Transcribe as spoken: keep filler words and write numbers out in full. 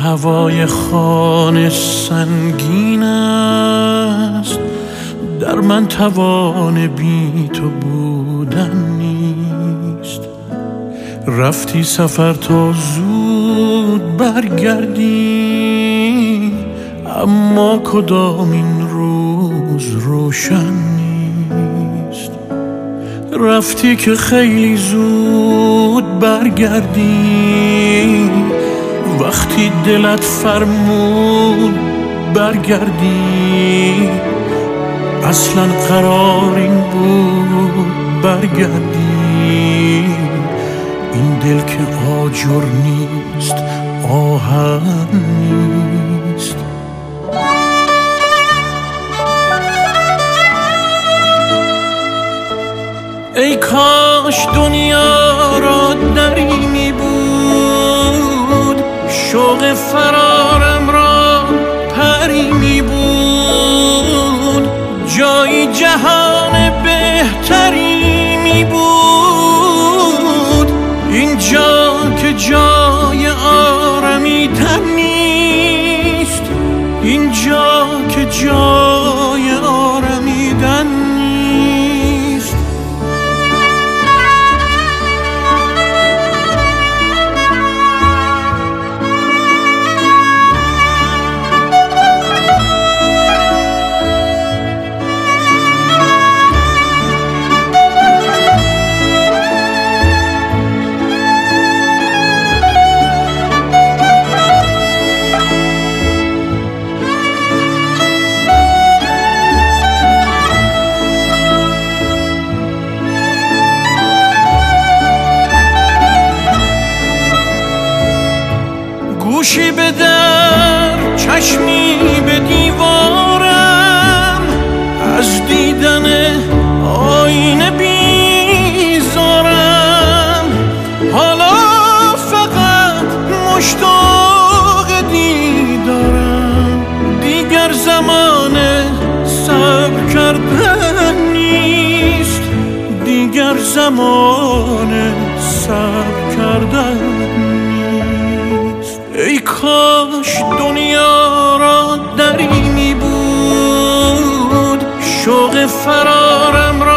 هوای خانه سنگین است، در من توان بی تو بودن نیست. رفتی سفر تا زود برگردی، اما کدام این روز روشن نیست. رفتی که خیلی زود برگردی، وقتی دلت فرمود برگردی. اصلا قرار این بود برگردی، این دل که آجر نیست آهن نیست. ای کاش دنیا را دری می بود، شوق فرارم را پری می بود، جایی جهان بهتری می بود. اینجا که جای آرمیدن نیست، اینجا که جای آرمیدن نیست. گوشی به در، چشمی به دیوارم، از دیدن آینه بیزارم. حالا فقط مشتاق دیدارم، دیگر زمان صبر کردن نیست، دیگر زمان صبر کردن نیست. ای کاش دنیا را دری می بود، شوق فرارم را